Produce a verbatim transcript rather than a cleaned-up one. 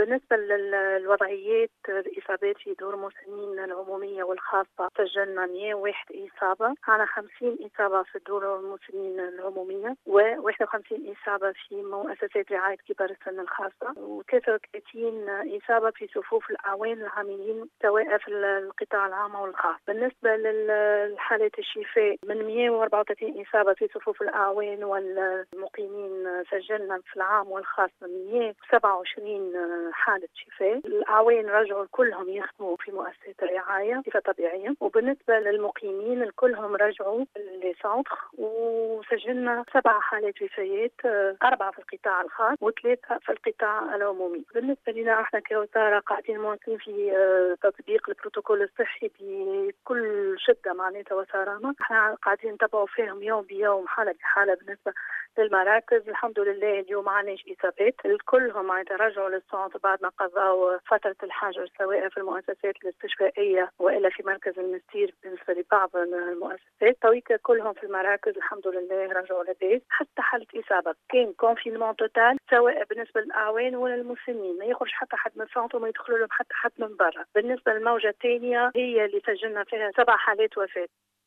بالنسبة للوضعيات الإصابات في دور المسنين العمومية والخاصة سجلنا مئة وواحد إصابة، على خمسين إصابة في دور المسنين العمومية وواحد وخمسين إصابة في مؤسسات رعاية كبار السن الخاصة وثلاثة وثلاثين إصابة في صفوف الأعوان العاملين سواء في القطاع العام أو الخاص. بالنسبة للحالات الشفاء من مئة وأربعة وثلاثين إصابة في صفوف الأعوان والمقيمين سجلنا في العام والخاص مئة وسبعة وعشرين حالة شفاء. الأعوان رجعوا كلهم يخدموا في مؤسسات الرعاية بصفة طبيعية، وبالنسبة للمقيمين الكلهم رجعوا لسانتر وسجلنا سبع حالات وفيات، أربعة في القطاع الخاص وثلاثة في القطاع العمومي. بالنسبة لنا احنا كوزارة قاعدين مواصلين في تطبيق البروتوكول الصحي بكل شدة معناتها وصرامة. احنا قاعدين نتابعوا فيهم يوم بيوم حالة بحالة. بالنسبة للمراكز الحمد لله اليوم ما عندناش إصابات، الكلهم رجعوا للسونتر بعد ما قضوا فترة الحجر سواء في المؤسسات الاستشفائية وإلا في مركز المستير. بالنسبة لبعض المؤسسات تويكا كلهم في المراكز الحمد لله رجعوا للبيت. حتى حالة إصابة كان كونفينمون توتال سواء بالنسبة للأعوان ولا المسنين، ما يخرج حتى حد من السونتر وما يدخلوا لهم حتى حد من برا. بالنسبة للموجة الثانية هي اللي سجلنا فيها سبع حالات وفاة.